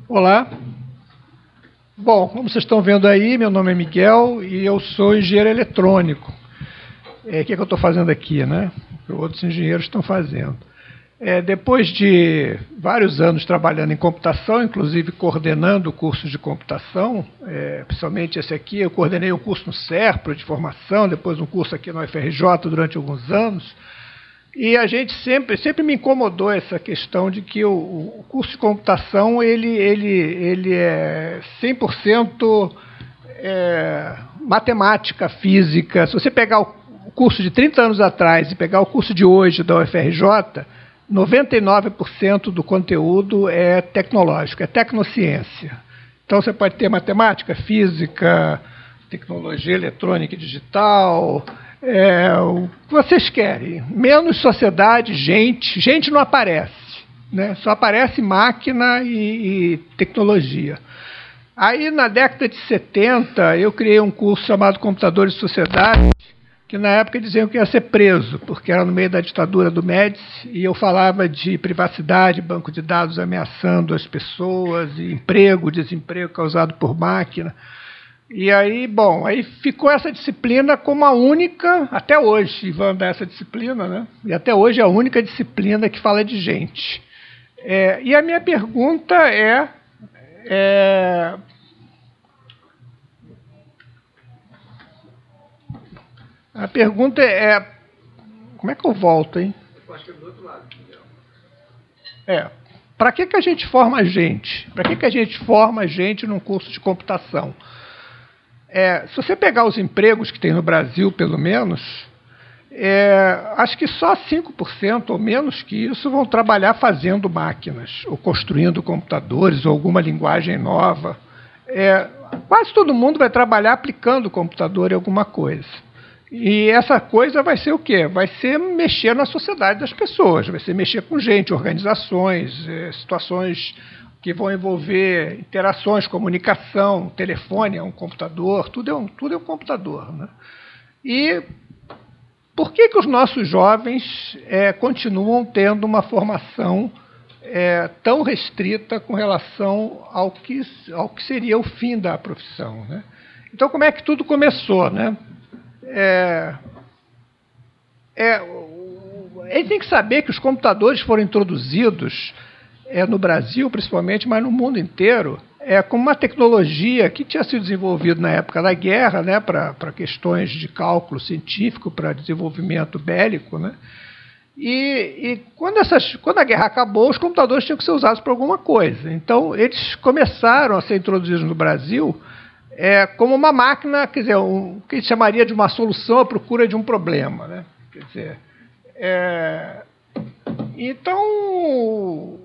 Olá. Bom, como vocês estão vendo aí, meu nome é Miguel e eu sou engenheiro eletrônico. O que é que eu estou fazendo aqui, né? O que outros engenheiros estão fazendo. Depois de vários anos trabalhando em computação, inclusive coordenando o curso de computação, principalmente esse aqui, eu coordenei um curso no SERPRO de formação, depois um curso aqui no UFRJ durante alguns anos. E a gente sempre me incomodou essa questão de que o curso de computação ele é 100% matemática, física. Se você pegar o curso de 30 anos atrás e pegar o curso de hoje da UFRJ, 99% do conteúdo é tecnológico, é tecnociência. Então você pode ter matemática, física, tecnologia eletrônica e digital, o que vocês querem. Menos sociedade, gente. Gente não aparece, né? Só aparece máquina e tecnologia. Aí, na década de 70, eu criei um curso chamado Computadores e Sociedade, que na época diziam que ia ser preso, porque era no meio da ditadura do Médici, e eu falava de privacidade, banco de dados ameaçando as pessoas, e emprego, desemprego causado por máquina. E aí, bom, aí ficou essa disciplina como a única, até hoje, vão dar essa disciplina, né? E até hoje é a única disciplina que fala de gente. E a minha pergunta A pergunta é... Como é que eu volto, hein? Eu acho que é do outro lado. Para que a gente forma gente? Para que a gente forma gente num curso de computação? Se você pegar os empregos que tem no Brasil, pelo menos, acho que só 5% ou menos que isso vão trabalhar fazendo máquinas, ou construindo computadores, ou alguma linguagem nova. Quase todo mundo vai trabalhar aplicando o computador em alguma coisa. E essa coisa vai ser o quê? Vai ser mexer na sociedade das pessoas, vai ser mexer com gente, organizações, situações que vão envolver interações, comunicação, telefone é um computador, tudo é um computador, né? E por que os nossos jovens continuam tendo uma formação tão restrita com relação ao que seria o fim da profissão, né? Então, como é que tudo começou, né? Ele tem que saber que os computadores foram introduzidos no Brasil, principalmente, mas no mundo inteiro, como uma tecnologia que tinha sido desenvolvida na época da guerra, né, para questões de cálculo científico, para desenvolvimento bélico, né? E quando a guerra acabou, os computadores tinham que ser usados para alguma coisa. Então, eles começaram a ser introduzidos no Brasil como uma máquina, quer dizer, o que a gente chamaria de uma solução à procura de um problema, né? Quer dizer, então,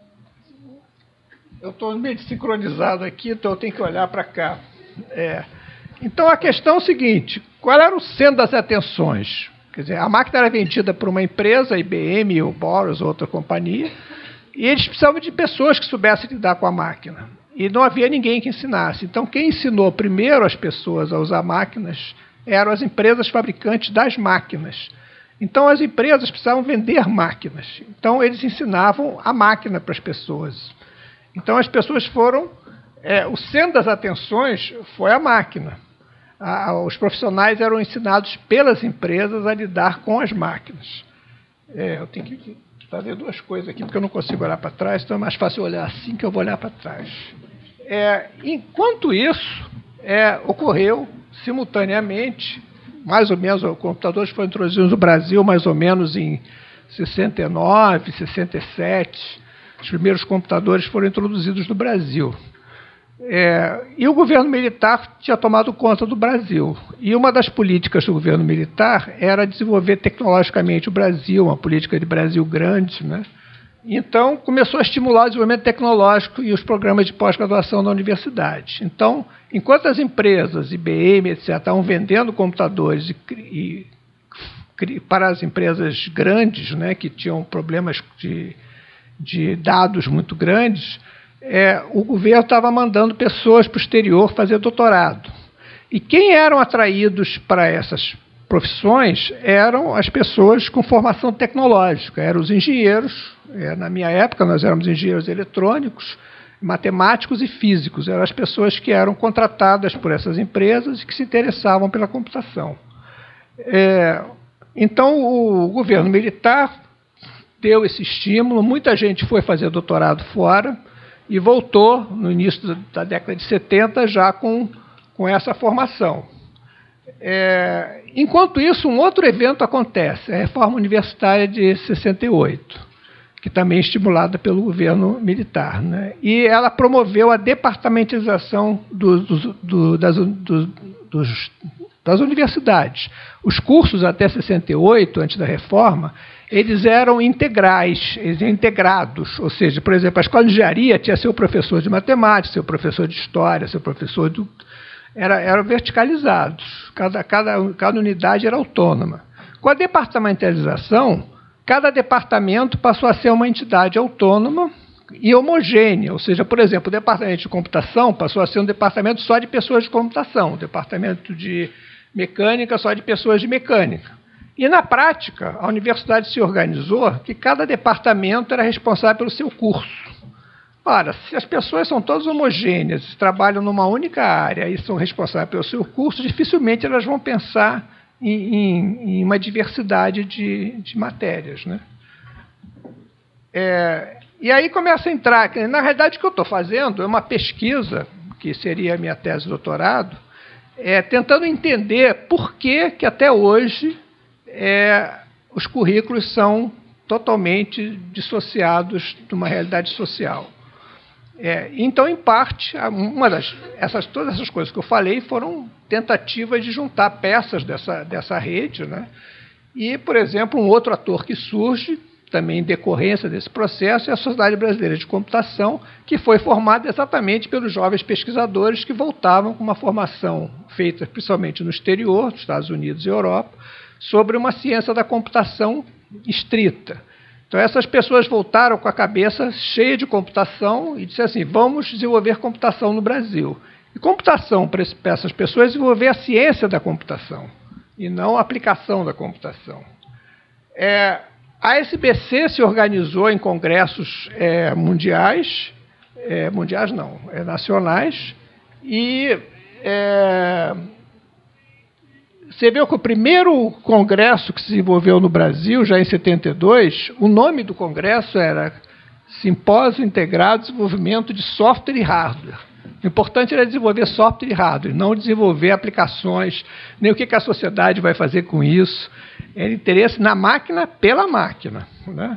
eu estou meio desincronizado aqui, então eu tenho que olhar para cá. Então, a questão é o seguinte: qual era o centro das atenções? Quer dizer, a máquina era vendida por uma empresa, IBM ou Boros, outra companhia, e eles precisavam de pessoas que soubessem lidar com a máquina. E não havia ninguém que ensinasse. Então, quem ensinou primeiro as pessoas a usar máquinas eram as empresas fabricantes das máquinas. Então, as empresas precisavam vender máquinas. Então, eles ensinavam a máquina para as pessoas. Então, as pessoas foram... o centro das atenções foi a máquina. Os profissionais eram ensinados pelas empresas a lidar com as máquinas. Eu tenho que fazer duas coisas aqui, porque eu não consigo olhar para trás, então é mais fácil olhar assim que eu vou olhar para trás. Enquanto isso, ocorreu simultaneamente, mais ou menos, os computadores foram introduzidos no Brasil mais ou menos em 69, 67. Os primeiros computadores foram introduzidos no Brasil. E o governo militar tinha tomado conta do Brasil. E uma das políticas do governo militar era desenvolver tecnologicamente o Brasil, uma política de Brasil grande, né? Então, começou a estimular o desenvolvimento tecnológico e os programas de pós-graduação da universidade. Então, enquanto as empresas, IBM, etc., estavam vendendo computadores para as empresas grandes, né, que tinham problemas de dados muito grandes, o governo estava mandando pessoas para o exterior fazer doutorado. E quem eram atraídos para essas profissões eram as pessoas com formação tecnológica, eram os engenheiros. Na minha época, nós éramos engenheiros eletrônicos, matemáticos e físicos. Eram as pessoas que eram contratadas por essas empresas e que se interessavam pela computação. Então, o governo militar deu esse estímulo, muita gente foi fazer doutorado fora e voltou no início da década de 70 já com essa formação. Enquanto isso, um outro evento acontece, a Reforma Universitária de 68, que também é estimulada pelo governo militar, né? E ela promoveu a departamentalização das universidades. Os cursos até 68, antes da reforma, eles eram integrais, eles eram integrados. Ou seja, por exemplo, a escola de engenharia tinha seu professor de matemática, seu professor de história, seu professor de... Eram verticalizados, cada unidade era autônoma. Com a departamentalização, cada departamento passou a ser uma entidade autônoma e homogênea. Ou seja, por exemplo, o departamento de computação passou a ser um departamento só de pessoas de computação, o departamento de mecânica só de pessoas de mecânica. E, na prática, a universidade se organizou que cada departamento era responsável pelo seu curso. Ora, se as pessoas são todas homogêneas, trabalham numa única área e são responsáveis pelo seu curso, dificilmente elas vão pensar em uma diversidade de matérias, né? E aí começa a entrar... Na realidade, o que eu estou fazendo é uma pesquisa, que seria a minha tese de doutorado, tentando entender por que até hoje os currículos são totalmente dissociados de uma realidade social. Então, em parte, todas essas coisas que eu falei foram tentativas de juntar peças dessa rede, né? E, por exemplo, um outro ator que surge, também em decorrência desse processo, é a Sociedade Brasileira de Computação, que foi formada exatamente pelos jovens pesquisadores que voltavam com uma formação feita principalmente no exterior, nos Estados Unidos e Europa, sobre uma ciência da computação estrita. Então, essas pessoas voltaram com a cabeça cheia de computação e disseram assim, vamos desenvolver computação no Brasil. E computação, para essas pessoas, desenvolver a ciência da computação, e não a aplicação da computação. A SBC se organizou em congressos nacionais, e você vê que o primeiro congresso que se desenvolveu no Brasil, já em 72, o nome do congresso era Simpósio Integrado de Desenvolvimento de Software e Hardware. O importante era desenvolver software e hardware, não desenvolver aplicações, nem o que a sociedade vai fazer com isso. Era interesse na máquina pela máquina, né?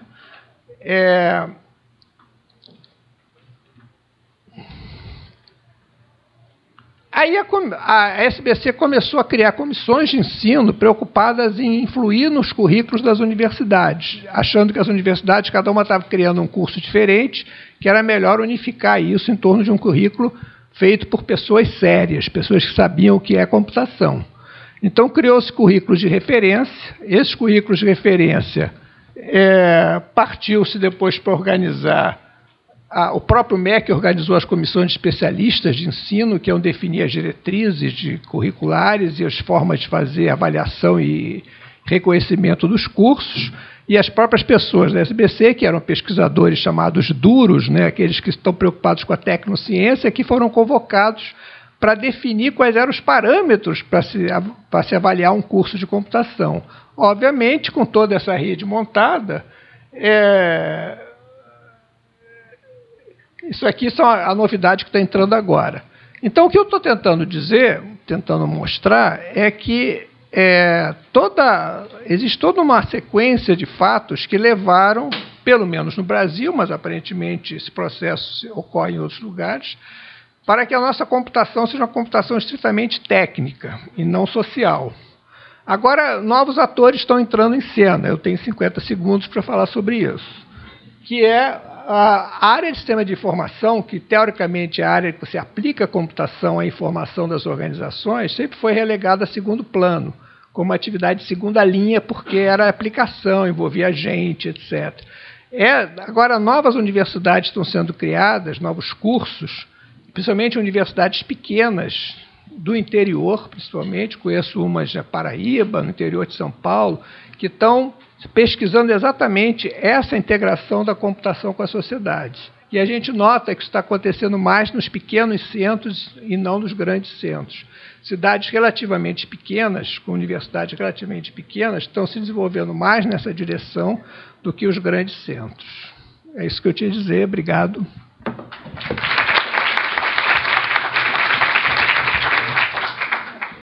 Aí a SBC começou a criar comissões de ensino preocupadas em influir nos currículos das universidades, achando que as universidades, cada uma estava criando um curso diferente, que era melhor unificar isso em torno de um currículo feito por pessoas sérias, pessoas que sabiam o que é computação. Então, criou-se currículos de referência. Esses currículos de referência partiu-se depois para organizar. O próprio MEC organizou as comissões de especialistas de ensino, que iam definir as diretrizes curriculares e as formas de fazer avaliação e reconhecimento dos cursos. E as próprias pessoas da SBC, que eram pesquisadores chamados duros, né, aqueles que estão preocupados com a tecnociência, que foram convocados para definir quais eram os parâmetros para se avaliar um curso de computação. Obviamente, com toda essa rede montada, isso aqui são a novidade que está entrando agora. Então, o que eu estou tentando dizer, tentando mostrar, é que existe toda uma sequência de fatos que levaram, pelo menos no Brasil, mas aparentemente esse processo ocorre em outros lugares, para que a nossa computação seja uma computação estritamente técnica e não social. Agora, novos atores estão entrando em cena. Eu tenho 50 segundos para falar sobre isso, que é a área de sistema de informação, que teoricamente é a área que você aplica a computação à informação das organizações, sempre foi relegada a segundo plano, como atividade de segunda linha, porque era aplicação, envolvia gente, etc. Agora, novas universidades estão sendo criadas, novos cursos, principalmente universidades pequenas, do interior, principalmente, conheço umas de Paraíba, no interior de São Paulo, que estão pesquisando exatamente essa integração da computação com a sociedade. E a gente nota que isso está acontecendo mais nos pequenos centros e não nos grandes centros. Cidades relativamente pequenas, com universidades relativamente pequenas, estão se desenvolvendo mais nessa direção do que os grandes centros. É isso que eu tinha a dizer. Obrigado.